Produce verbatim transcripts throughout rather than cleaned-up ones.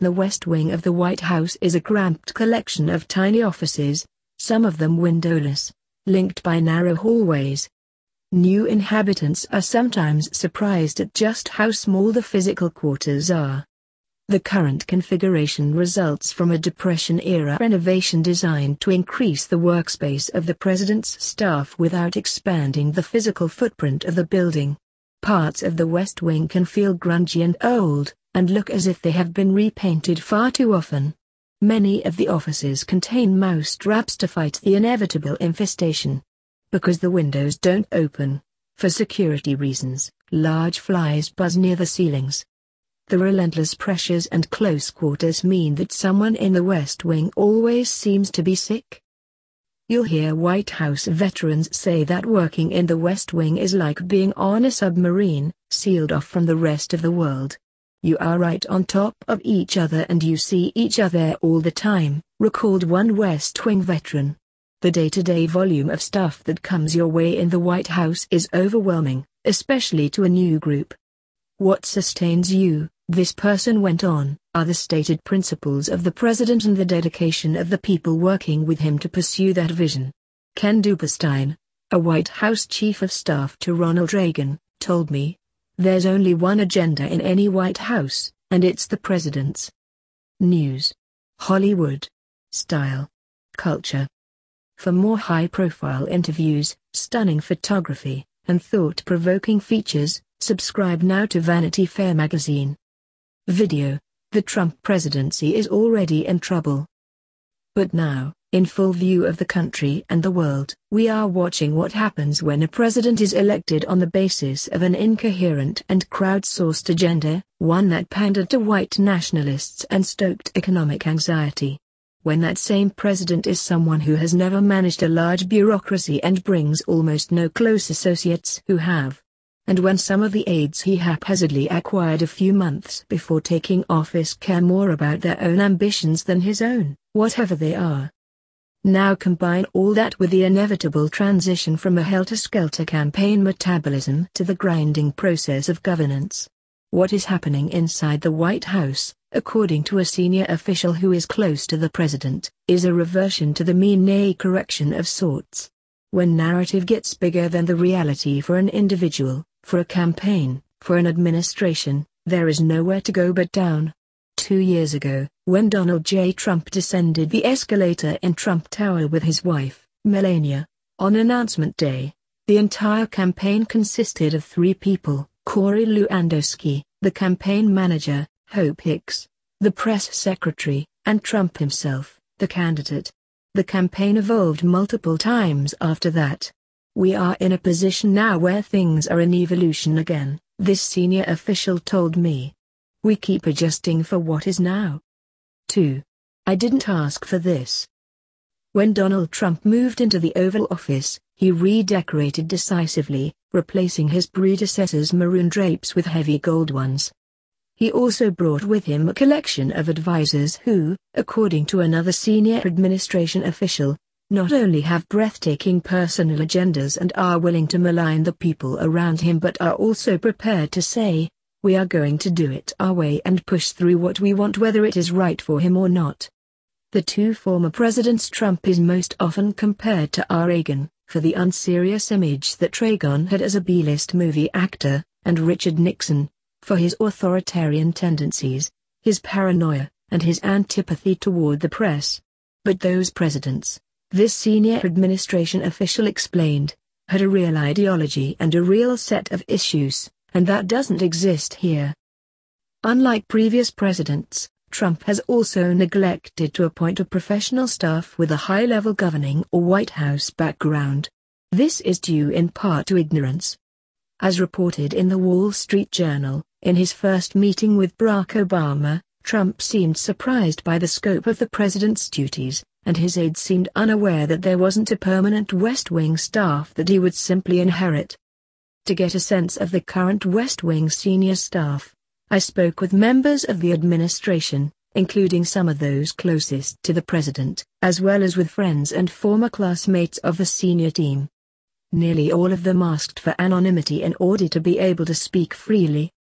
The West Wing of the White House is a cramped collection of tiny offices, some of them windowless, linked by narrow hallways. New inhabitants are sometimes surprised at just how small the physical quarters are. The current configuration results from a Depression-era renovation designed to increase the workspace of the president's staff without expanding the physical footprint of the building. Parts of the West Wing can feel grungy and old, and look as if they have been repainted far too often. Many of the offices contain mouse traps to fight the inevitable infestation. Because the windows don't open, for security reasons, large flies buzz near the ceilings. The relentless pressures and close quarters mean that someone in the West Wing always seems to be sick. You'll hear White House veterans say that working in the West Wing is like being on a submarine, sealed off from the rest of the world. You are right on top of each other and you see each other all the time, recalled one West Wing veteran. The day-to-day volume of stuff that comes your way in the White House is overwhelming, especially to a new group. What sustains you, this person went on, are the stated principles of the president and the dedication of the people working with him to pursue that vision. Ken Duberstein, a White House chief of staff to Ronald Reagan, told me, "There's only one agenda in any White House, and it's the president's." News. Hollywood. Style. Culture. For more high-profile interviews, stunning photography, and thought-provoking features, subscribe now to Vanity Fair magazine. Video. The Trump presidency is already in trouble. But now, in full view of the country and the world, we are watching what happens when a president is elected on the basis of an incoherent and crowdsourced agenda, one that pandered to white nationalists and stoked economic anxiety. When that same president is someone who has never managed a large bureaucracy and brings almost no close associates who have. And when some of the aides he haphazardly acquired a few months before taking office care more about their own ambitions than his own, whatever they are. Now combine all that with the inevitable transition from a helter-skelter campaign metabolism to the grinding process of governance. What is happening inside the White House, according to a senior official who is close to the president, is a reversion to the mean nay correction of sorts. When narrative gets bigger than the reality for an individual, for a campaign, for an administration, there is nowhere to go but down. Two years ago, when Donald J. Trump descended the escalator in Trump Tower with his wife, Melania, on announcement day, the entire campaign consisted of three people: Corey Lewandowski, the campaign manager, Hope Hicks, the press secretary, and Trump himself, the candidate. The campaign evolved multiple times after that. We are in a position now where things are in evolution again, this senior official told me. We keep adjusting for what is now. two. I didn't ask for this. When Donald Trump moved into the Oval Office, he redecorated decisively, replacing his predecessor's maroon drapes with heavy gold ones. He also brought with him a collection of advisors who, according to another senior administration official, not only have breathtaking personal agendas and are willing to malign the people around him but are also prepared to say, "We are going to do it our way and push through what we want whether it is right for him or not." The two former presidents. Trump is most often compared to R. Reagan, for the unserious image that Reagan had as a B-list movie actor, and Richard Nixon, for his authoritarian tendencies, his paranoia, and his antipathy toward the press. But those presidents, this senior administration official explained, had a real ideology and a real set of issues, and that doesn't exist here. Unlike previous presidents, Trump has also neglected to appoint a professional staff with a high-level governing or White House background. This is due in part to ignorance. As reported in the Wall Street Journal, in his first meeting with Barack Obama, Trump seemed surprised by the scope of the president's duties, and his aides seemed unaware that there wasn't a permanent West Wing staff that he would simply inherit. To get a sense of the current West Wing senior staff, I spoke with members of the administration, including some of those closest to the president, as well as with friends and former classmates of the senior team. Nearly all of them asked for anonymity in order to be able to speak freely.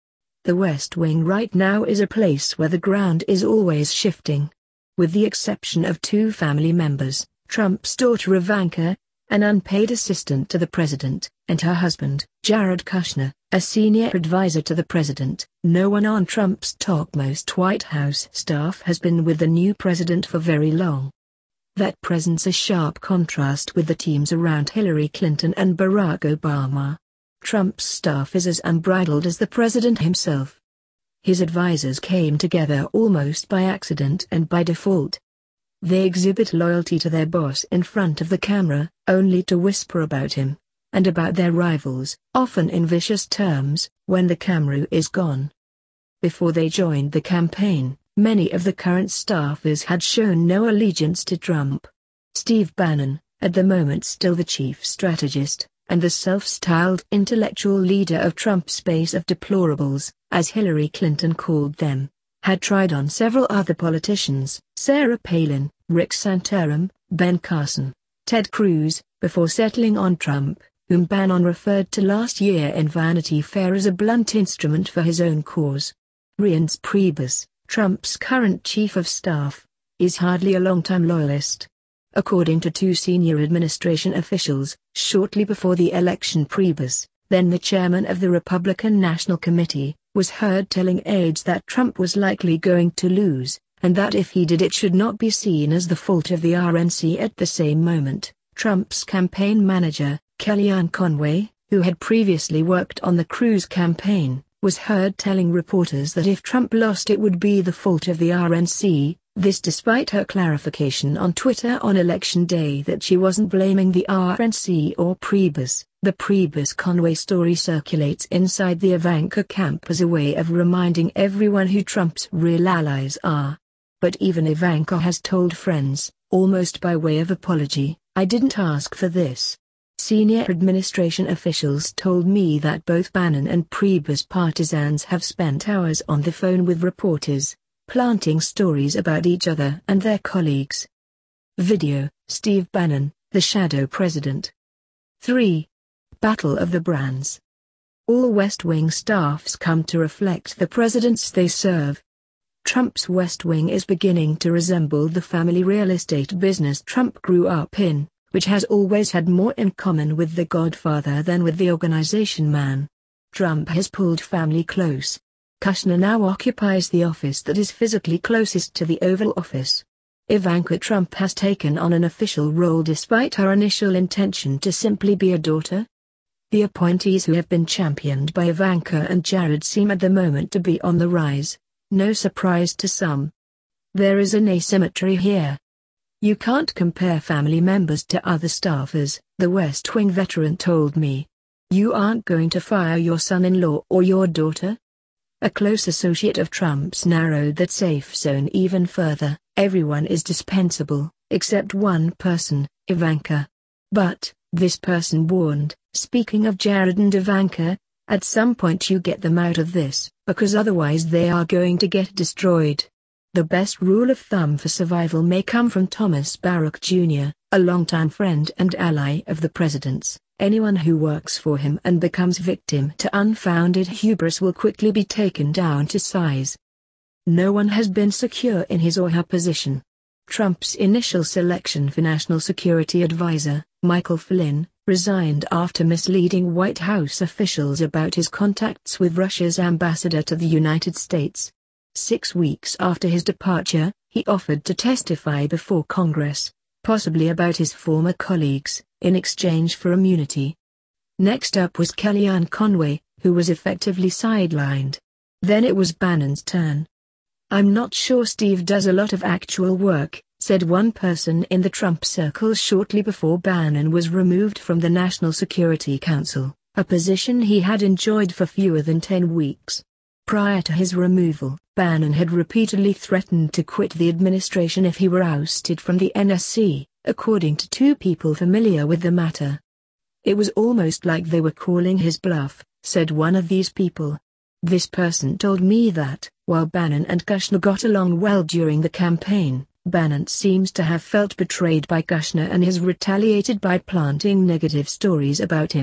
The West Wing right now is a place where the ground is always shifting. With the exception of two family members, Trump's daughter Ivanka, an unpaid assistant to the president, and her husband, Jared Kushner, a senior advisor to the president, no one on Trump's topmost White House staff has been with the new president for very long. That presents a sharp contrast with the teams around Hillary Clinton and Barack Obama. Trump's staff is as unbridled as the president himself. His advisors came together almost by accident and by default. They exhibit loyalty to their boss in front of the camera, only to whisper about him, and about their rivals, often in vicious terms, when the camera is gone. Before they joined the campaign, many of the current staffers had shown no allegiance to Trump. Steve Bannon, at the moment still the chief strategist, and the self-styled intellectual leader of Trump's base of deplorables, as Hillary Clinton called them, had tried on several other politicians, Sarah Palin, Rick Santorum, Ben Carson, Ted Cruz, before settling on Trump, whom Bannon referred to last year in Vanity Fair as a blunt instrument for his own cause. Reince Priebus, Trump's current chief of staff, is hardly a long-time loyalist. According to two senior administration officials, shortly before the election, Priebus, then the chairman of the Republican National Committee, was heard telling aides that Trump was likely going to lose, and that if he did it should not be seen as the fault of the R N C. At the same moment, Trump's campaign manager, Kellyanne Conway, who had previously worked on the Cruz campaign, was heard telling reporters that if Trump lost it would be the fault of the R N C, this despite her clarification on Twitter on election day that she wasn't blaming the R N C or Priebus. The Priebus-Conway story circulates inside the Ivanka camp as a way of reminding everyone who Trump's real allies are. But even Ivanka has told friends, almost by way of apology, "I didn't ask for this." Senior administration officials told me that both Bannon and Priebus partisans have spent hours on the phone with reporters, planting stories about each other and their colleagues. Video, Steve Bannon, the shadow president. three. Battle of the Brands. All West Wing staffs come to reflect the presidents they serve. Trump's West Wing is beginning to resemble the family real estate business Trump grew up in, which has always had more in common with the Godfather than with the organization man. Trump has pulled family close. Kushner now occupies the office that is physically closest to the Oval Office. Ivanka Trump has taken on an official role despite her initial intention to simply be a daughter. The appointees who have been championed by Ivanka and Jared seem at the moment to be on the rise, no surprise to some. There is an asymmetry here. You can't compare family members to other staffers, the West Wing veteran told me. You aren't going to fire your son-in-law or your daughter? A close associate of Trump's narrowed that safe zone even further. Everyone is dispensable, except one person, Ivanka. But, this person warned, speaking of Jared and Ivanka, at some point you get them out of this, because otherwise they are going to get destroyed. The best rule of thumb for survival may come from Thomas Barrack Junior, a longtime friend and ally of the president's. Anyone who works for him and becomes victim to unfounded hubris will quickly be taken down to size. No one has been secure in his or her position. Trump's initial selection for National Security Advisor, Michael Flynn, resigned after misleading White House officials about his contacts with Russia's ambassador to the United States. Six weeks after his departure, he offered to testify before Congress, possibly about his former colleagues, in exchange for immunity. Next up was Kellyanne Conway, who was effectively sidelined. Then it was Bannon's turn. "I'm not sure Steve does a lot of actual work," said one person in the Trump circle shortly before Bannon was removed from the National Security Council, a position he had enjoyed for fewer than ten weeks. Prior to his removal, Bannon had repeatedly threatened to quit the administration if he were ousted from the N S C, according to two people familiar with the matter. "It was almost like they were calling his bluff," said one of these people. This person told me that, while Bannon and Kushner got along well during the campaign, Bannon seems to have felt betrayed by Kushner and has retaliated by planting negative stories about him.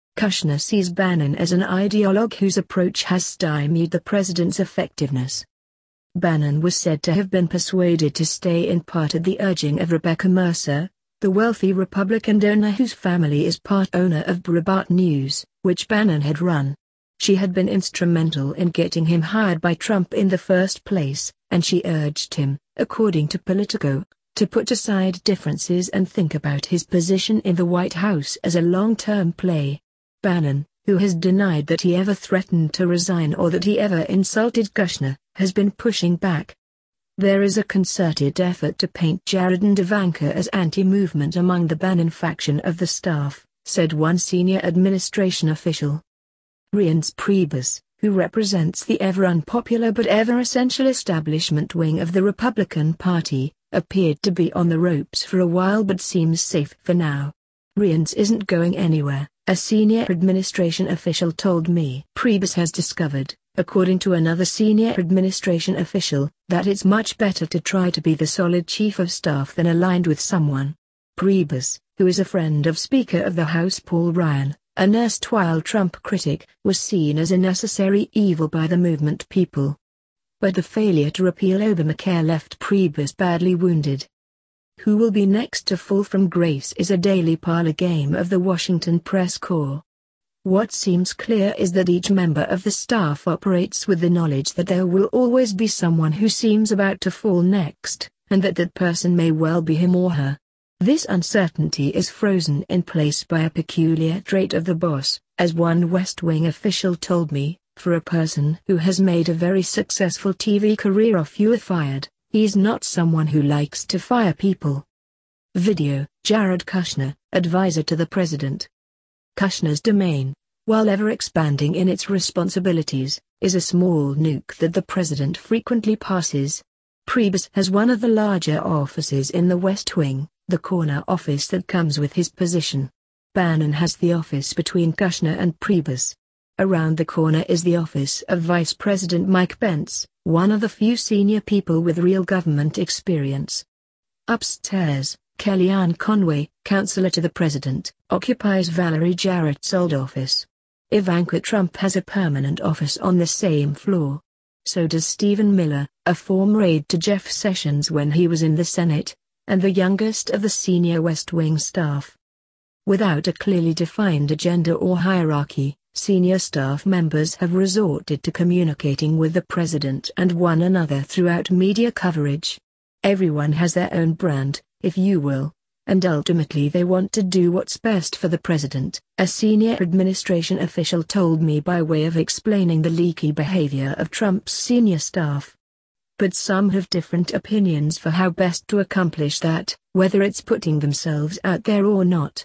Kushner sees Bannon as an ideologue whose approach has stymied the president's effectiveness. Bannon was said to have been persuaded to stay in part at the urging of Rebecca Mercer, the wealthy Republican donor whose family is part owner of Breitbart News, which Bannon had run. She had been instrumental in getting him hired by Trump in the first place, and she urged him, according to Politico, to put aside differences and think about his position in the White House as a long-term play. Bannon, who has denied that he ever threatened to resign or that he ever insulted Kushner, has been pushing back. There is a concerted effort to paint Jared and Ivanka as anti-movement among the Bannon faction of the staff, said one senior administration official. Reince Priebus, who represents the ever-unpopular but ever-essential establishment wing of the Republican Party, appeared to be on the ropes for a while but seems safe for now. Reince isn't going anywhere, a senior administration official told me. Priebus has discovered, according to another senior administration official, that it's much better to try to be the solid chief of staff than aligned with someone. Priebus, who is a friend of Speaker of the House Paul Ryan, an erstwhile Trump critic, was seen as a necessary evil by the movement people. But the failure to repeal Obamacare left Priebus badly wounded. Who will be next to fall from grace is a daily parlor game of the Washington press corps. What seems clear is that each member of the staff operates with the knowledge that there will always be someone who seems about to fall next, and that that person may well be him or her. This uncertainty is frozen in place by a peculiar trait of the boss, as one West Wing official told me. For a person who has made a very successful T V career off "You Are Fired," he's not someone who likes to fire people. Video, Jared Kushner, advisor to the president. Kushner's domain, while ever expanding in its responsibilities, is a small nuke that the president frequently passes. Priebus has one of the larger offices in the West Wing, the corner office that comes with his position. Bannon has the office between Kushner and Priebus. Around the corner is the office of Vice President Mike Pence, one of the few senior people with real government experience. Upstairs, Kellyanne Conway, counselor to the president, occupies Valerie Jarrett's old office. Ivanka Trump has a permanent office on the same floor. So does Stephen Miller, a former aide to Jeff Sessions when he was in the Senate, and the youngest of the senior West Wing staff. Without a clearly defined agenda or hierarchy, senior staff members have resorted to communicating with the president and one another throughout media coverage. Everyone has their own brand, if you will, and ultimately they want to do what's best for the president, a senior administration official told me by way of explaining the leaky behavior of Trump's senior staff. But some have different opinions for how best to accomplish that, whether it's putting themselves out there or not.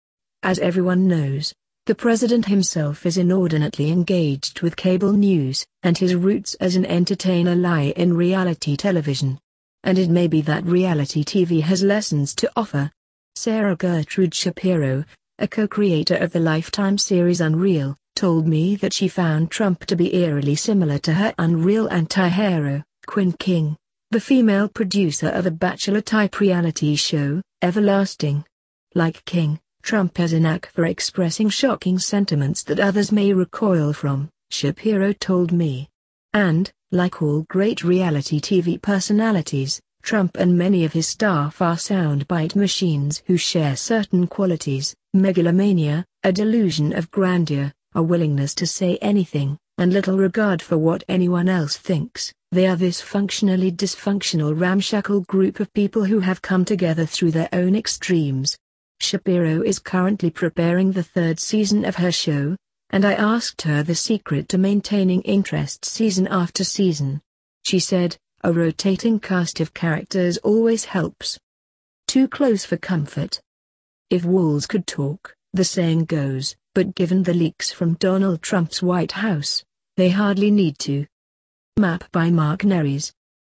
As everyone knows, the president himself is inordinately engaged with cable news, and his roots as an entertainer lie in reality television. And it may be that reality T V has lessons to offer. Sarah Gertrude Shapiro, a co-creator of the Lifetime series Unreal, told me that she found Trump to be eerily similar to her Unreal anti-hero, Quinn King, the female producer of a Bachelor-type reality show, Everlasting. Like King, Trump has a knack for expressing shocking sentiments that others may recoil from, Shapiro told me. And, like all great reality T V personalities, Trump and many of his staff are soundbite machines who share certain qualities: megalomania, a delusion of grandeur, a willingness to say anything, and little regard for what anyone else thinks. They are this functionally dysfunctional ramshackle group of people who have come together through their own extremes. Shapiro is currently preparing the third season of her show, and I asked her the secret to maintaining interest season after season. She said, a rotating cast of characters always helps. Too close for comfort. If walls could talk, the saying goes, but given the leaks from Donald Trump's White House, they hardly need to. Map by Mark Neres.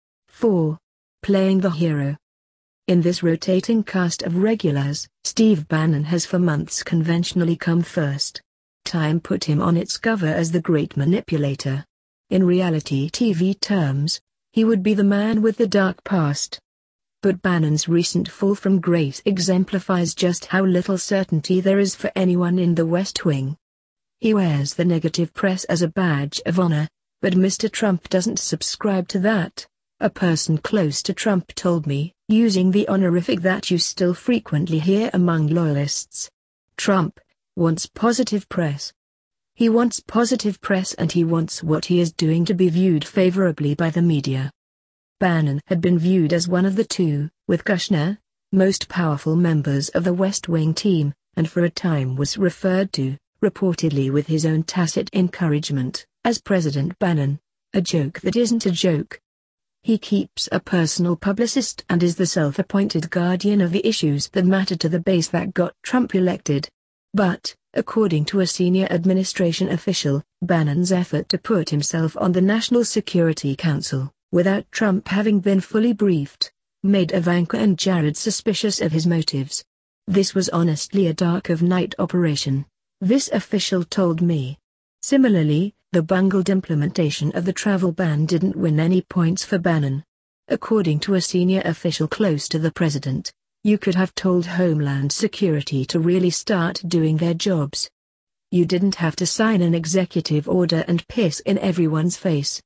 four. Playing the hero. In this rotating cast of regulars, Steve Bannon has for months conventionally come first. Time put him on its cover as the great manipulator. In reality T V terms, he would be the man with the dark past. But Bannon's recent fall from grace exemplifies just how little certainty there is for anyone in the West Wing. He wears the negative press as a badge of honor, but Mister Trump doesn't subscribe to that, a person close to Trump told me, using the honorific that you still frequently hear among loyalists. Trump wants positive press. He wants positive press and he wants what he is doing to be viewed favorably by the media. Bannon had been viewed as one of the two, with Kushner, most powerful members of the West Wing team, and for a time was referred to, reportedly with his own tacit encouragement, as President Bannon, a joke that isn't a joke. He keeps a personal publicist and is the self-appointed guardian of the issues that matter to the base that got Trump elected. But, according to a senior administration official, Bannon's effort to put himself on the National Security Council, without Trump having been fully briefed, made Ivanka and Jared suspicious of his motives. This was honestly a dark-of-night operation, this official told me. Similarly, the bungled implementation of the travel ban didn't win any points for Bannon. According to a senior official close to the president, you could have told Homeland Security to really start doing their jobs. You didn't have to sign an executive order and piss in everyone's face.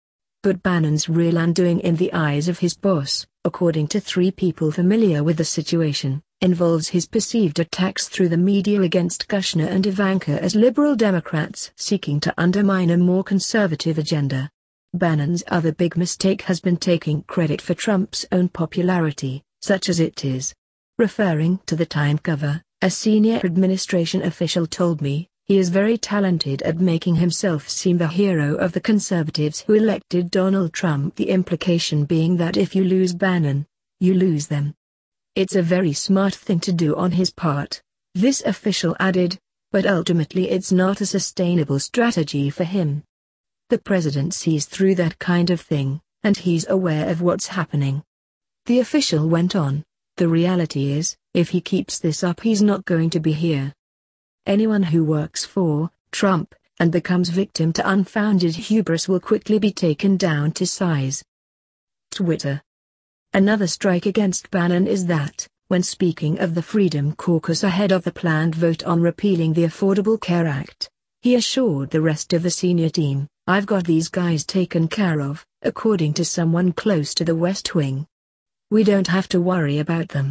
But Bannon's real undoing in the eyes of his boss, according to three people familiar with the situation, involves his perceived attacks through the media against Kushner and Ivanka as liberal Democrats seeking to undermine a more conservative agenda. Bannon's other big mistake has been taking credit for Trump's own popularity, such as it is. Referring to the Time cover, a senior administration official told me, he is very talented at making himself seem the hero of the conservatives who elected Donald Trump, the implication being that if you lose Bannon, you lose them. It's a very smart thing to do on his part, this official added, but ultimately it's not a sustainable strategy for him. The president sees through that kind of thing, and he's aware of what's happening. The official went on, the reality is, if he keeps this up he's not going to be here. Anyone who works for Trump and becomes victim to unfounded hubris will quickly be taken down to size. Twitter. Another strike against Bannon is that, when speaking of the Freedom Caucus ahead of the planned vote on repealing the Affordable Care Act, he assured the rest of the senior team, "I've got these guys taken care of," according to someone close to the West Wing. "We don't have to worry about them."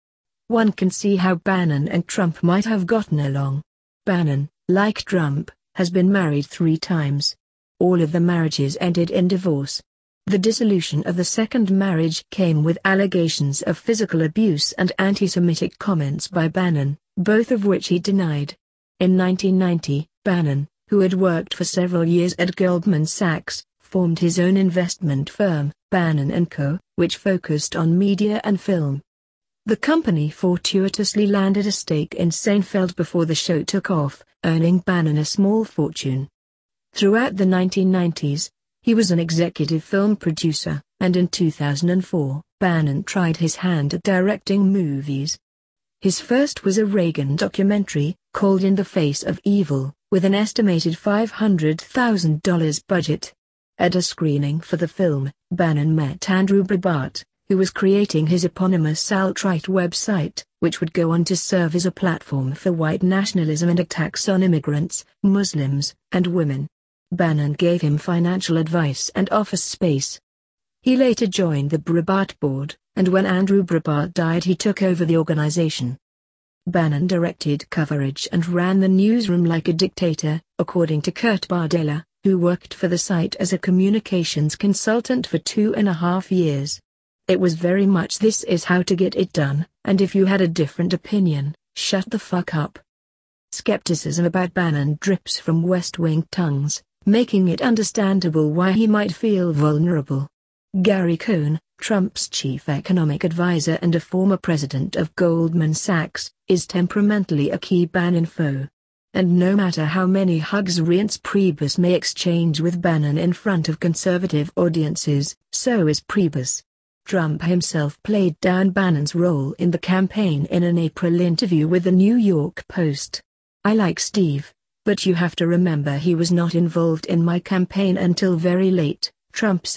One can see how Bannon and Trump might have gotten along. Bannon, like Trump, has been married three times. All of the marriages ended in divorce. The dissolution of the second marriage came with allegations of physical abuse and anti-Semitic comments by Bannon, both of which he denied. In nineteen ninety, Bannon, who had worked for several years at Goldman Sachs, formed his own investment firm, Bannon and Co., which focused on media and film. The company fortuitously landed a stake in Seinfeld before the show took off, earning Bannon a small fortune. Throughout the nineteen nineties, he was an executive film producer, and in two thousand four, Bannon tried his hand at directing movies. His first was a Reagan documentary, called In the Face of Evil, with an estimated five hundred thousand dollars budget. At a screening for the film, Bannon met Andrew Breitbart, who was creating his eponymous alt-right website, which would go on to serve as a platform for white nationalism and attacks on immigrants, Muslims, and women. Bannon gave him financial advice and office space. He later joined the Breitbart board, and when Andrew Breitbart died he took over the organization. Bannon directed coverage and ran the newsroom like a dictator, according to Kurt Bardella, who worked for the site as a communications consultant for two and a half years. It was very much "this is how to get it done, and if you had a different opinion, shut the fuck up." Skepticism about Bannon drips from West Wing tongues, making it understandable why he might feel vulnerable. Gary Cohn, Trump's chief economic advisor and a former president of Goldman Sachs, is temperamentally a key Bannon foe. And no matter how many hugs Reince Priebus may exchange with Bannon in front of conservative audiences, so is Priebus. Trump himself played down Bannon's role in the campaign in an April interview with the New York Post. "I like Steve, but you have to remember he was not involved in my campaign until very late," Trump said,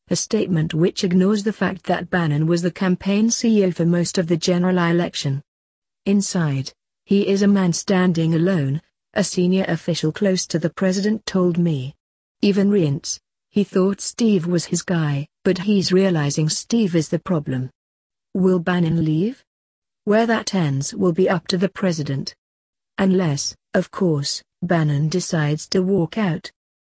a statement which ignores the fact that Bannon was the campaign C E O for most of the general election. Inside, he is a man standing alone, a senior official close to the president told me. Even Reince, he thought Steve was his guy, but he's realizing Steve is the problem. Will Bannon leave? Where that ends will be up to the president. Unless, of course, Bannon decides to walk out.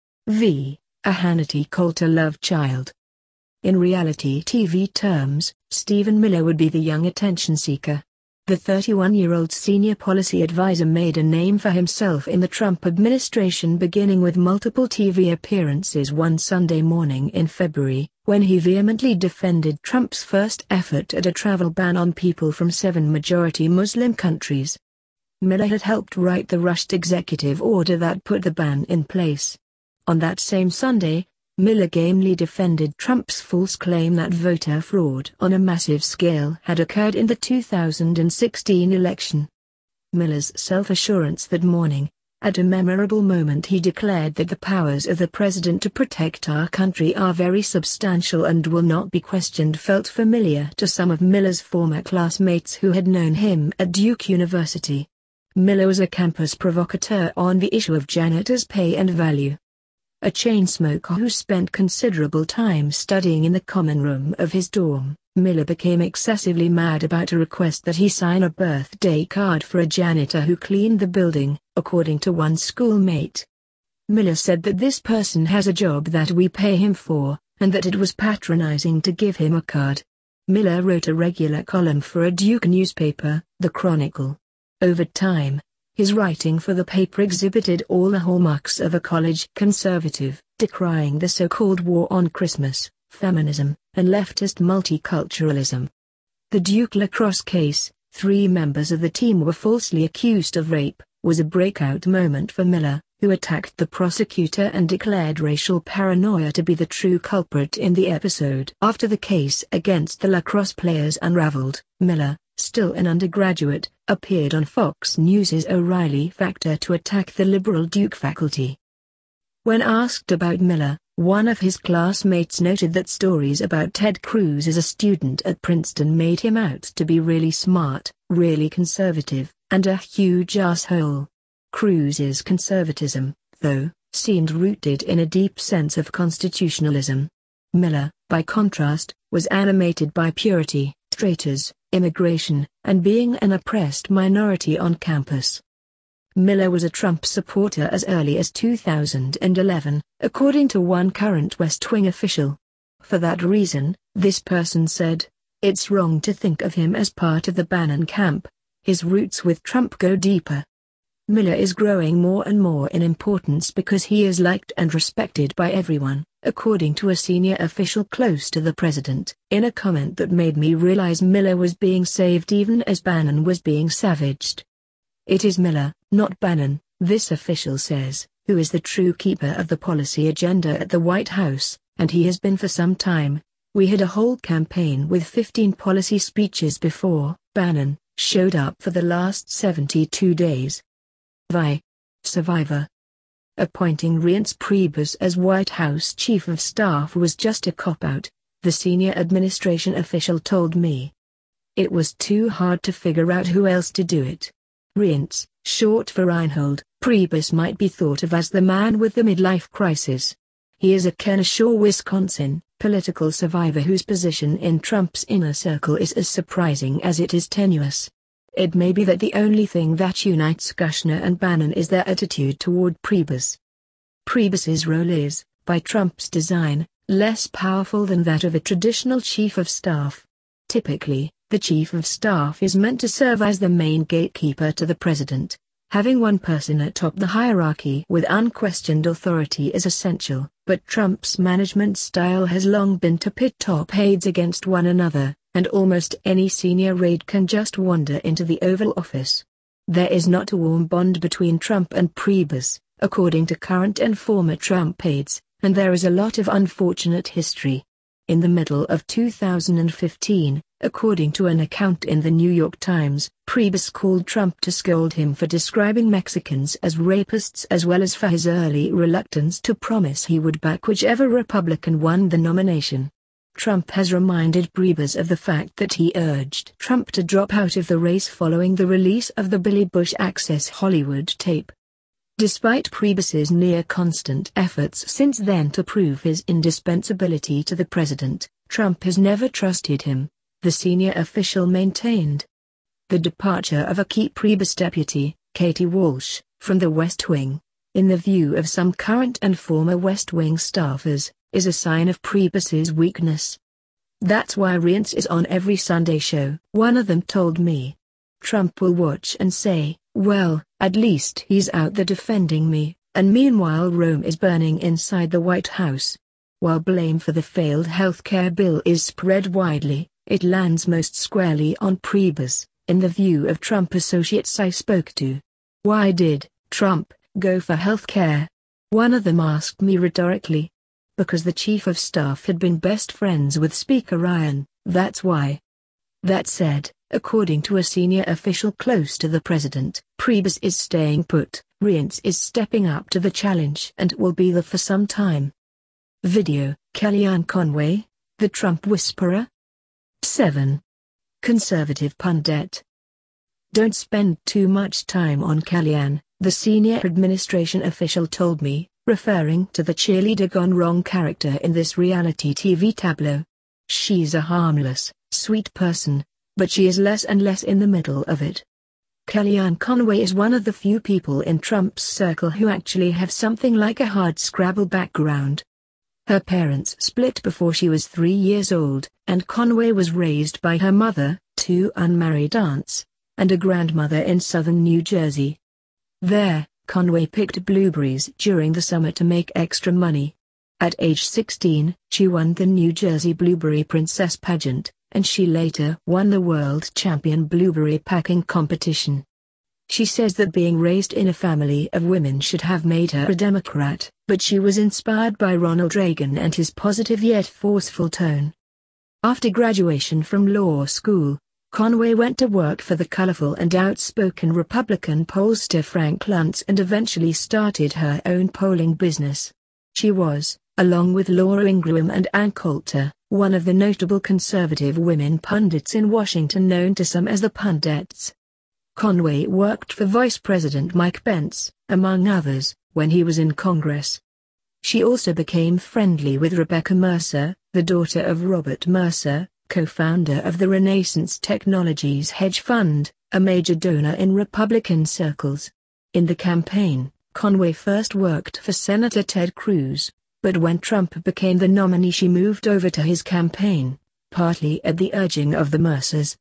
V. A Hannity Coulter love child. In reality T V terms, Stephen Miller would be the young attention seeker. The thirty-one-year-old senior policy advisor made a name for himself in the Trump administration, beginning with multiple T V appearances one Sunday morning in February, when he vehemently defended Trump's first effort at a travel ban on people from seven majority Muslim countries. Miller had helped write the rushed executive order that put the ban in place. On that same Sunday, Miller gamely defended Trump's false claim that voter fraud on a massive scale had occurred in the two thousand sixteen election. Miller's self-assurance that morning, at a memorable moment he declared that the powers of the president to protect our country are very substantial and will not be questioned, felt familiar to some of Miller's former classmates who had known him at Duke University. Miller was a campus provocateur on the issue of janitors' pay and value. A chain smoker who spent considerable time studying in the common room of his dorm, Miller became excessively mad about a request that he sign a birthday card for a janitor who cleaned the building, according to one schoolmate. Miller said that this person has a job that we pay him for, and that it was patronizing to give him a card. Miller wrote a regular column for a Duke newspaper, The Chronicle. Over time, his writing for the paper exhibited all the hallmarks of a college conservative, decrying the so-called war on Christmas, feminism, and leftist multiculturalism. The Duke lacrosse case, three members of the team were falsely accused of rape, was a breakout moment for Miller, who attacked the prosecutor and declared racial paranoia to be the true culprit in the episode. After the case against the lacrosse players unraveled, Miller, still an undergraduate, appeared on Fox News's O'Reilly Factor to attack the liberal Duke faculty. When asked about Miller, one of his classmates noted that stories about Ted Cruz as a student at Princeton made him out to be really smart, really conservative, and a huge asshole. Cruz's conservatism, though, seemed rooted in a deep sense of constitutionalism. Miller, by contrast, was animated by purity, traitors, immigration, and being an oppressed minority on campus. Miller was a Trump supporter as early as two thousand eleven, according to one current West Wing official. For that reason, this person said, it's wrong to think of him as part of the Bannon camp. His roots with Trump go deeper. Miller is growing more and more in importance because he is liked and respected by everyone, according to a senior official close to the president, in a comment that made me realize Miller was being saved even as Bannon was being savaged. It is Miller, not Bannon, this official says, who is the true keeper of the policy agenda at the White House, and he has been for some time. We had a whole campaign with fifteen policy speeches before Bannon showed up for the last seventy-two days. V. Survivor. Appointing Reince Priebus as White House Chief of Staff was just a cop-out, the senior administration official told me. It was too hard to figure out who else to do it. Reince, short for Reinhold, Priebus might be thought of as the man with the midlife crisis. He is a Kenosha, Wisconsin, political survivor whose position in Trump's inner circle is as surprising as it is tenuous. It may be that the only thing that unites Kushner and Bannon is their attitude toward Priebus. Priebus's role is, by Trump's design, less powerful than that of a traditional chief of staff. Typically, the chief of staff is meant to serve as the main gatekeeper to the president. Having one person atop the hierarchy with unquestioned authority is essential, but Trump's management style has long been to pit top aides against one another, and almost any senior aide can just wander into the Oval Office. There is not a warm bond between Trump and Priebus, according to current and former Trump aides, and there is a lot of unfortunate history. In the middle of two thousand fifteen, According to an account in the New York Times, Priebus called Trump to scold him for describing Mexicans as rapists as well as for his early reluctance to promise he would back whichever Republican won the nomination. Trump has reminded Priebus of the fact that he urged Trump to drop out of the race following the release of the Billy Bush Access Hollywood tape. Despite Priebus's near-constant efforts since then to prove his indispensability to the president, Trump has never trusted him, the senior official maintained. The departure of a key Priebus deputy, Katie Walsh, from the West Wing, in the view of some current and former West Wing staffers, is a sign of Priebus's weakness. "That's why Reince is on every Sunday show," one of them told me. Trump will watch and say, "Well, at least he's out there defending me," and meanwhile Rome is burning inside the White House. While blame for the failed healthcare bill is spread widely, it lands most squarely on Priebus, in the view of Trump associates I spoke to. "Why did Trump go for healthcare?" one of them asked me rhetorically. "Because the chief of staff had been best friends with Speaker Ryan, that's why." That said, according to a senior official close to the president, Priebus is staying put, Reince is stepping up to the challenge and will be there for some time. Video, Kellyanne Conway, the Trump Whisperer? seven. Conservative pundit. "Don't spend too much time on Kellyanne," the senior administration official told me, referring to the cheerleader gone wrong character in this reality T V tableau. "She's a harmless, sweet person, but she is less and less in the middle of it." Kellyanne Conway is one of the few people in Trump's circle who actually have something like a hardscrabble background. Her parents split before she was three years old, and Conway was raised by her mother, two unmarried aunts, and a grandmother in southern New Jersey. There, Conway picked blueberries during the summer to make extra money. At age sixteen, she won the New Jersey Blueberry Princess pageant, and she later won the World Champion Blueberry Packing competition. She says that being raised in a family of women should have made her a Democrat, but she was inspired by Ronald Reagan and his positive yet forceful tone. After graduation from law school, Conway went to work for the colorful and outspoken Republican pollster Frank Luntz and eventually started her own polling business. She was, along with Laura Ingraham and Ann Coulter, one of the notable conservative women pundits in Washington known to some as the Pundettes. Conway worked for Vice President Mike Pence, among others, when he was in Congress. She also became friendly with Rebecca Mercer, the daughter of Robert Mercer, co-founder of the Renaissance Technologies hedge fund, a major donor in Republican circles. In the campaign, Conway first worked for Senator Ted Cruz, but when Trump became the nominee she moved over to his campaign, partly at the urging of the Mercers.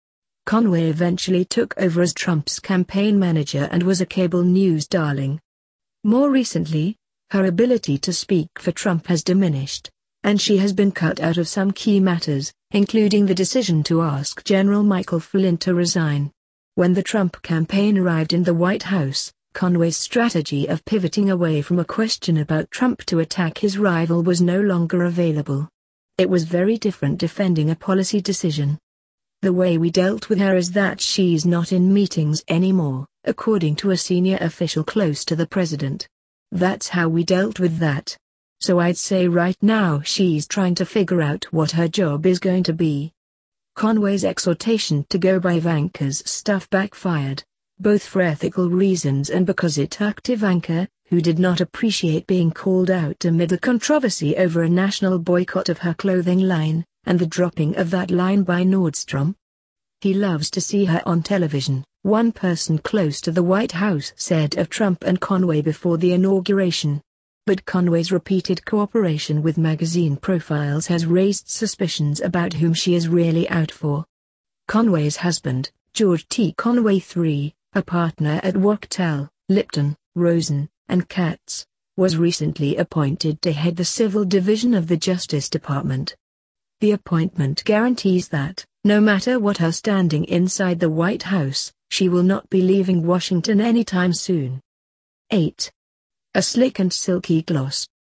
Conway eventually took over as Trump's campaign manager and was a cable news darling. More recently, her ability to speak for Trump has diminished, and she has been cut out of some key matters, including the decision to ask General Michael Flynn to resign. When the Trump campaign arrived in the White House, Conway's strategy of pivoting away from a question about Trump to attack his rival was no longer available. It was very different defending a policy decision. "The way we dealt with her is that she's not in meetings anymore," according to a senior official close to the president. "That's how we dealt with that. So I'd say right now she's trying to figure out what her job is going to be." Conway's exhortation to go by Ivanka's stuff backfired, both for ethical reasons and because it irked Ivanka, who did not appreciate being called out amid the controversy over a national boycott of her clothing line, and the dropping of that line by Nordstrom. "He loves to see her on television," one person close to the White House said of Trump and Conway before the inauguration. But Conway's repeated cooperation with magazine profiles has raised suspicions about whom she is really out for. Conway's husband, George T. Conway the third, a partner at Wachtell, Lipton, Rosen, and Katz, was recently appointed to head the Civil Division of the Justice Department. The appointment guarantees that, no matter what her standing inside the White House, she will not be leaving Washington anytime soon. eight. A slick and silky gloss.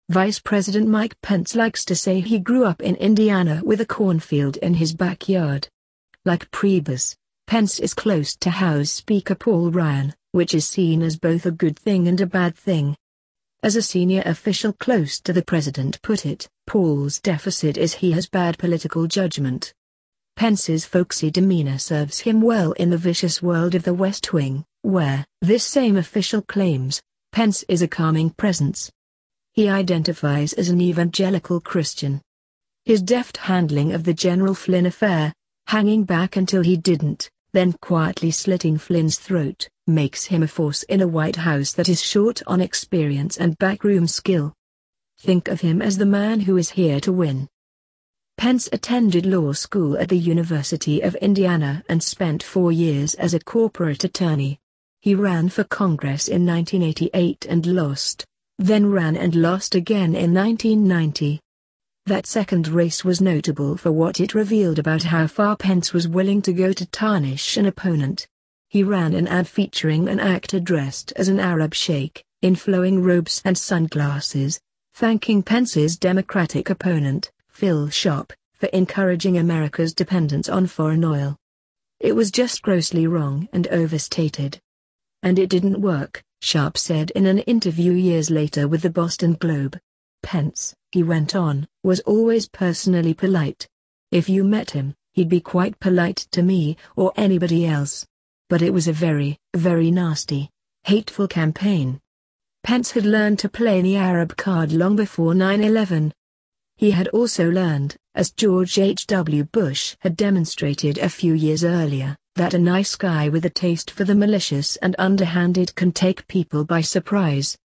Vice President Mike Pence likes to say he grew up in Indiana with a cornfield in his backyard. Like Priebus, Pence is close to House Speaker Paul Ryan, which is seen as both a good thing and a bad thing. As a senior official close to the president put it, Paul's deficit is he has bad political judgment. Pence's folksy demeanor serves him well in the vicious world of the West Wing, where, this same official claims, Pence is a calming presence. He identifies as an evangelical Christian. His deft handling of the General Flynn affair, hanging back until he didn't, then quietly slitting Flynn's throat, makes him a force in a White House that is short on experience and backroom skill. Think of him as the man who is here to win. Pence attended law school at the University of Indiana and spent four years as a corporate attorney. He ran for Congress in nineteen eighty-eight and lost, then ran and lost again in nineteen ninety. That second race was notable for what it revealed about how far Pence was willing to go to tarnish an opponent. He ran an ad featuring an actor dressed as an Arab sheikh, in flowing robes and sunglasses, thanking Pence's Democratic opponent, Phil Sharp, for encouraging America's dependence on foreign oil. It was just grossly wrong and overstated. And it didn't work, Sharp said in an interview years later with the Boston Globe. Pence, he went on, was always personally polite. If you met him, he'd be quite polite to me or anybody else. But it was a very, very nasty, hateful campaign. Pence had learned to play the Arab card long before nine eleven. He had also learned, as George H W Bush had demonstrated a few years earlier, that a nice guy with a taste for the malicious and underhanded can take people by surprise.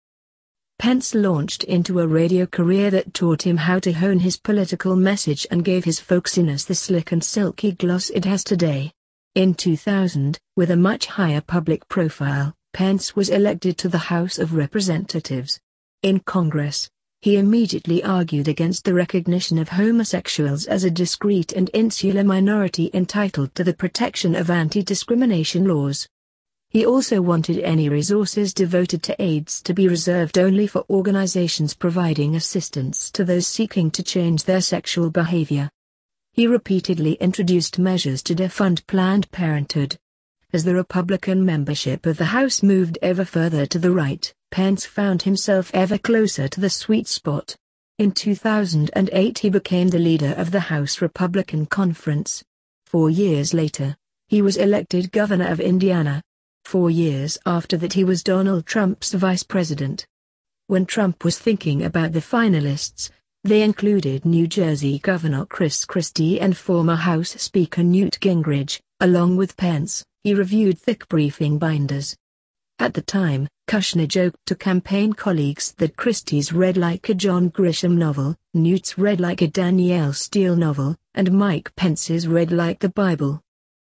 Pence launched into a radio career that taught him how to hone his political message and gave his folksiness the slick and silky gloss it has today. In two thousand, with a much higher public profile, Pence was elected to the House of Representatives. In Congress, he immediately argued against the recognition of homosexuals as a discrete and insular minority entitled to the protection of anti-discrimination laws. He also wanted any resources devoted to AIDS to be reserved only for organizations providing assistance to those seeking to change their sexual behavior. He repeatedly introduced measures to defund Planned Parenthood. As the Republican membership of the House moved ever further to the right, Pence found himself ever closer to the sweet spot. In two thousand eight he became the leader of the House Republican Conference. Four years later, he was elected governor of Indiana. Four years after that he was Donald Trump's vice president. When Trump was thinking about the finalists, they included New Jersey Governor Chris Christie and former House Speaker Newt Gingrich. Along with Pence, he reviewed thick briefing binders. At the time, Kushner joked to campaign colleagues that Christie's read like a John Grisham novel, Newt's read like a Danielle Steele novel, and Mike Pence's read like the Bible.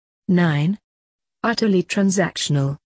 nine. Utterly transactional.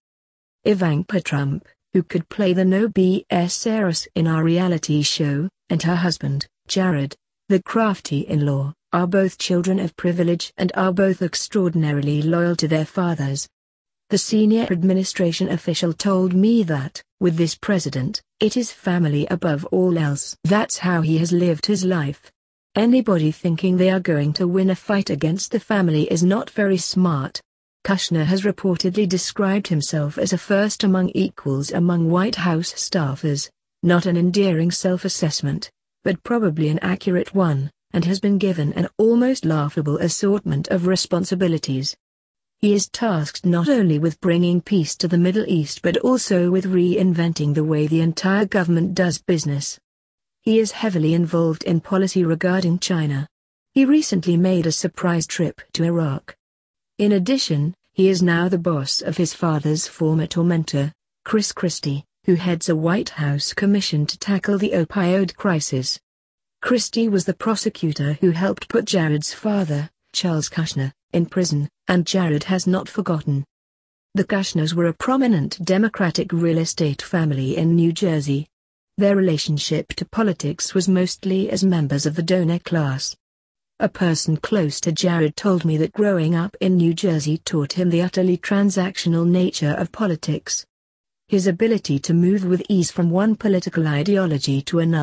Ivanka Trump, who could play the no B S heiress in our reality show, and her husband, Jared, the crafty in-law, are both children of privilege and are both extraordinarily loyal to their fathers. The senior administration official told me that, with this president, it is family above all else. That's how he has lived his life. Anybody thinking they are going to win a fight against the family is not very smart. Kushner has reportedly described himself as a first among equals among White House staffers, not an endearing self-assessment, but probably an accurate one, and has been given an almost laughable assortment of responsibilities. He is tasked not only with bringing peace to the Middle East but also with reinventing the way the entire government does business. He is heavily involved in policy regarding China. He recently made a surprise trip to Iraq. In addition, he is now the boss of his father's former tormentor, Chris Christie, who heads a White House commission to tackle the opioid crisis. Christie was the prosecutor who helped put Jared's father, Charles Kushner, in prison, and Jared has not forgotten. The Kushners were a prominent Democratic real estate family in New Jersey. Their relationship to politics was mostly as members of the donor class. A person close to Jared told me that growing up in New Jersey taught him the utterly transactional nature of politics. His ability to move with ease from one political ideology to another,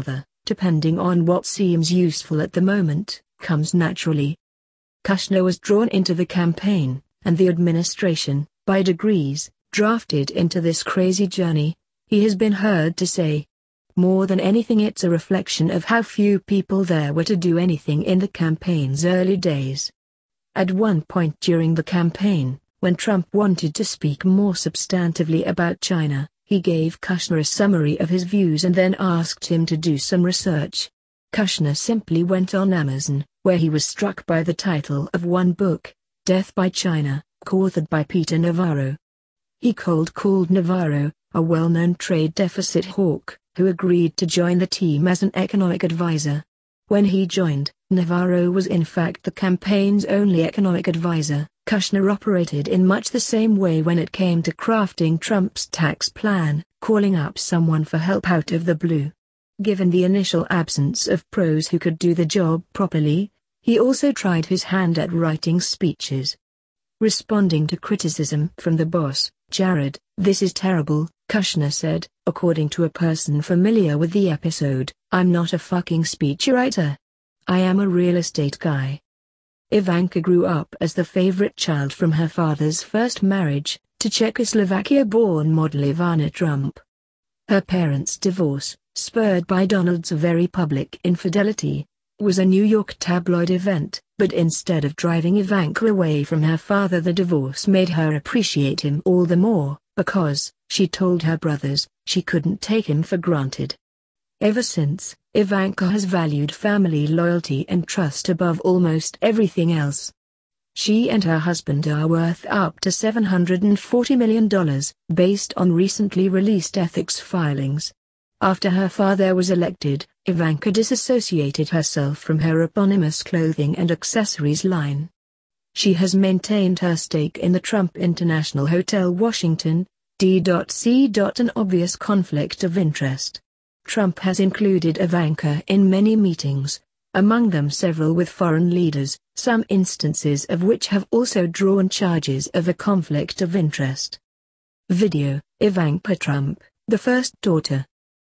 depending on what seems useful at the moment, comes naturally. Kushner was drawn into the campaign, and the administration, by degrees, drafted into this crazy journey, he has been heard to say. More than anything, it's a reflection of how few people there were to do anything in the campaign's early days. At one point during the campaign, when Trump wanted to speak more substantively about China, he gave Kushner a summary of his views and then asked him to do some research. Kushner simply went on Amazon, where he was struck by the title of one book, Death by China, co-authored by Peter Navarro. He cold-called Navarro, a well-known trade deficit hawk, who agreed to join the team as an economic advisor. When he joined, Navarro was in fact the campaign's only economic advisor. Kushner operated in much the same way when it came to crafting Trump's tax plan, calling up someone for help out of the blue. Given the initial absence of pros who could do the job properly, he also tried his hand at writing speeches. Responding to criticism from the boss, Jared, "This is terrible," Kushner said, according to a person familiar with the episode, "I'm not a fucking speechwriter. I am a real estate guy." Ivanka grew up as the favorite child from her father's first marriage, to Czechoslovakia-born model Ivana Trump. Her parents' divorce, spurred by Donald's very public infidelity, was a New York tabloid event, but instead of driving Ivanka away from her father, the divorce made her appreciate him all the more, because, she told her brothers, she couldn't take him for granted. Ever since, Ivanka has valued family loyalty and trust above almost everything else. She and her husband are worth up to seven hundred forty million dollars, based on recently released ethics filings. After her father was elected, Ivanka disassociated herself from her eponymous clothing and accessories line. She has maintained her stake in the Trump International Hotel Washington, D C an obvious conflict of interest. Trump has included Ivanka in many meetings, among them several with foreign leaders, some instances of which have also drawn charges of a conflict of interest. Video: Ivanka Trump, the first daughter.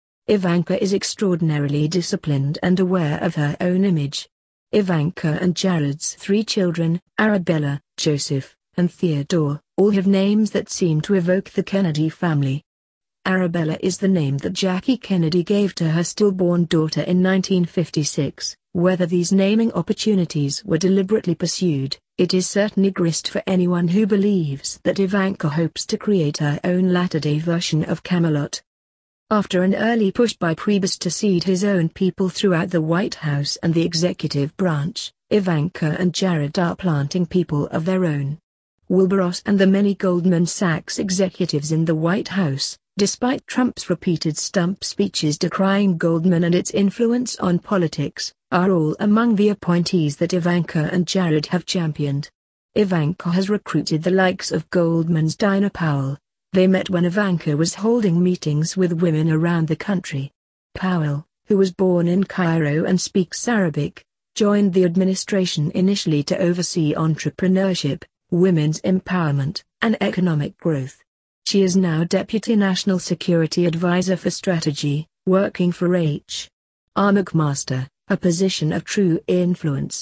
Ivanka is extraordinarily disciplined and aware of her own image. Ivanka and Jared's three children, Arabella, Joseph, and Theodore, all have names that seem to evoke the Kennedy family. Arabella is the name that Jackie Kennedy gave to her stillborn daughter in nineteen fifty-six. Whether these naming opportunities were deliberately pursued, it is certainly grist for anyone who believes that Ivanka hopes to create her own latter-day version of Camelot. After an early push by Priebus to seed his own people throughout the White House and the executive branch, Ivanka and Jared are planting people of their own. Wilbur Ross and the many Goldman Sachs executives in the White House, despite Trump's repeated stump speeches decrying Goldman and its influence on politics, are all among the appointees that Ivanka and Jared have championed. Ivanka has recruited the likes of Goldman's Dinah Powell. They met when Ivanka was holding meetings with women around the country. Powell, who was born in Cairo and speaks Arabic, joined the administration initially to oversee entrepreneurship, women's empowerment, and economic growth. She is now Deputy National Security Advisor for Strategy, working for H R McMaster, a position of true influence.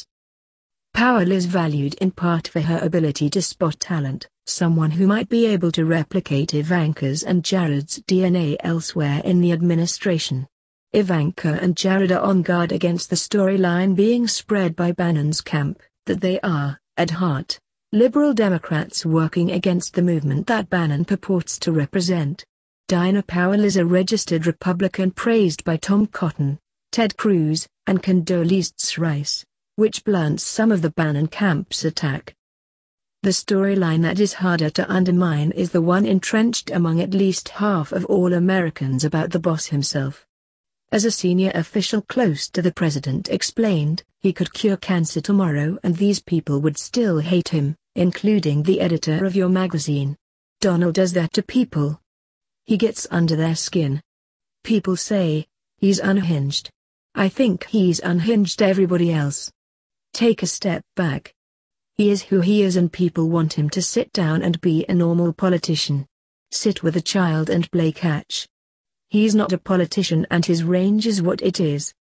Powell is valued in part for her ability to spot talent, someone who might be able to replicate Ivanka's and Jared's D N A elsewhere in the administration. Ivanka and Jared are on guard against the storyline being spread by Bannon's camp, that they are, at heart, liberal Democrats working against the movement that Bannon purports to represent. Dinah Powell is a registered Republican praised by Tom Cotton, Ted Cruz, and Condoleezza Rice, which blunts some of the Bannon camp's attack. The storyline that is harder to undermine is the one entrenched among at least half of all Americans about the boss himself. As a senior official close to the president explained, he could cure cancer tomorrow and these people would still hate him, including the editor of your magazine. Donald does that to people. He gets under their skin. People say, he's unhinged. I think he's unhinged everybody else. Take a step back. He is who he is and people want him to sit down and be a normal politician. Sit with a child and play catch. He's not a politician and his range is what it is.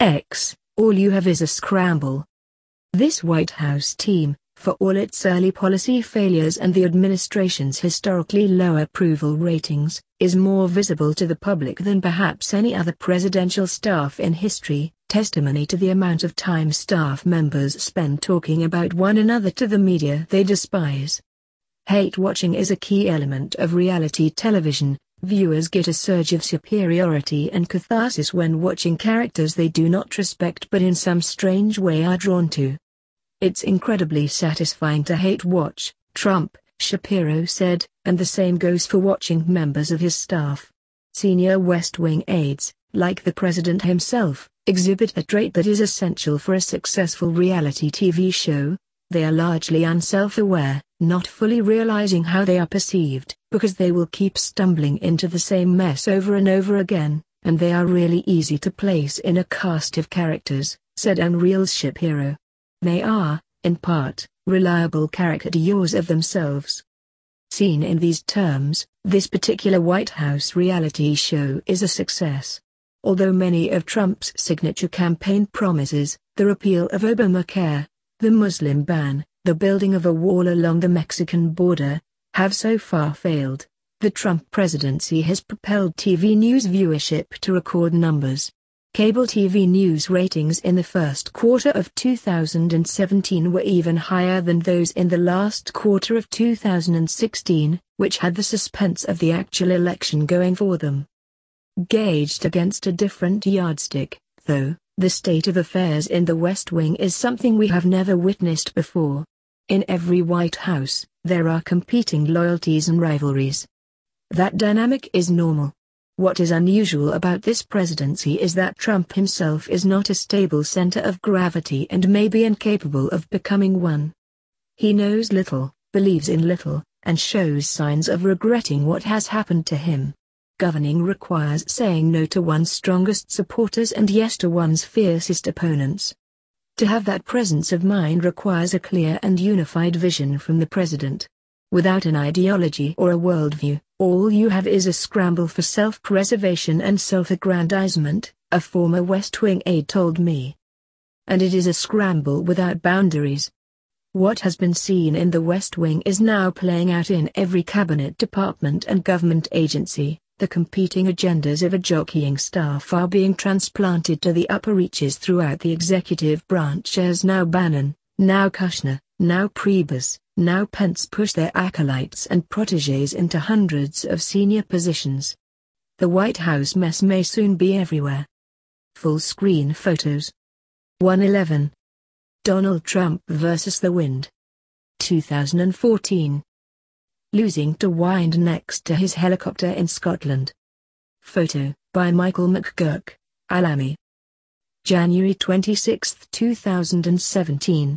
X, all you have is a scramble. This White House team, for all its early policy failures and the administration's historically low approval ratings, is more visible to the public than perhaps any other presidential staff in history, testimony to the amount of time staff members spend talking about one another to the media they despise. Hate watching is a key element of reality television. Viewers get a surge of superiority and catharsis when watching characters they do not respect but in some strange way are drawn to. It's incredibly satisfying to hate watch, Trump, Shapiro said, and the same goes for watching members of his staff. Senior West Wing aides, like the president himself, exhibit a trait that is essential for a successful reality T V show. They are largely unself-aware, not fully realizing how they are perceived, because they will keep stumbling into the same mess over and over again, and they are really easy to place in a cast of characters, said Unreal's Shapiro. They are, in part, reliable caricatures of themselves. Seen in these terms, this particular White House reality show is a success. Although many of Trump's signature campaign promises, the repeal of Obamacare, the Muslim ban, the building of a wall along the Mexican border, have so far failed, the Trump presidency has propelled T V news viewership to record numbers. Cable T V news ratings in the first quarter of two thousand seventeen were even higher than those in the last quarter of two thousand sixteen, which had the suspense of the actual election going for them. Gauged against a different yardstick, though, the state of affairs in the West Wing is something we have never witnessed before. In every White House, there are competing loyalties and rivalries. That dynamic is normal. What is unusual about this presidency is that Trump himself is not a stable center of gravity and may be incapable of becoming one. He knows little, believes in little, and shows signs of regretting what has happened to him. Governing requires saying no to one's strongest supporters and yes to one's fiercest opponents. To have that presence of mind requires a clear and unified vision from the president. Without an ideology or a worldview, all you have is a scramble for self-preservation and self-aggrandizement, a former West Wing aide told me. And it is a scramble without boundaries. What has been seen in the West Wing is now playing out in every cabinet department and government agency. The competing agendas of a jockeying staff are being transplanted to the upper reaches throughout the executive branch as now Bannon, now Kushner, now Priebus, now Pence push their acolytes and protégés into hundreds of senior positions. The White House mess may soon be everywhere. Full-screen photos. one eleven. Donald Trump versus the Wind. two thousand fourteen. Losing to wind next to his helicopter in Scotland. Photo, by Michael McGurk, Alamy. January twenty-sixth two thousand seventeen.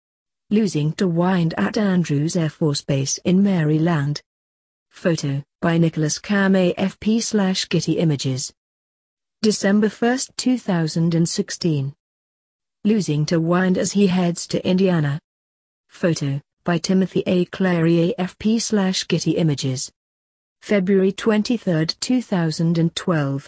Losing to wind at Andrews Air Force Base in Maryland. Photo, by Nicholas Cam A F P slash Getty Images. December first two thousand sixteen. Losing to wind as he heads to Indiana. Photo, by Timothy A. Clary A F P slash Getty Images. February twenty-third two thousand twelve.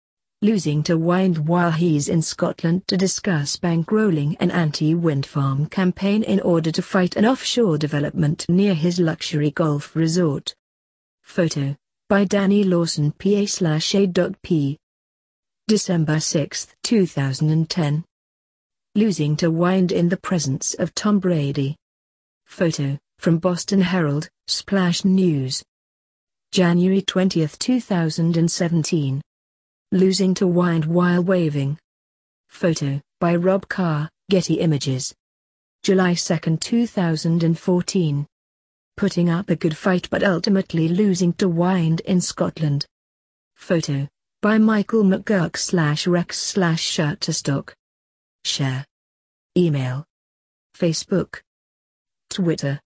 Losing to wind while he's in Scotland to discuss bankrolling an anti-wind farm campaign in order to fight an offshore development near his luxury golf resort. Photo, by Danny Lawson P A slash A.P. December sixth two thousand ten. Losing to wind in the presence of Tom Brady. Photo, from Boston Herald, Splash News. January twentieth two thousand seventeen. Losing to wind while waving. Photo, by Rob Carr, Getty Images. July second two thousand fourteen. Putting up a good fight but ultimately losing to wind in Scotland. Photo, by Michael McGurk slash Rex slash Shutterstock. Share. Email. Facebook. Twitter.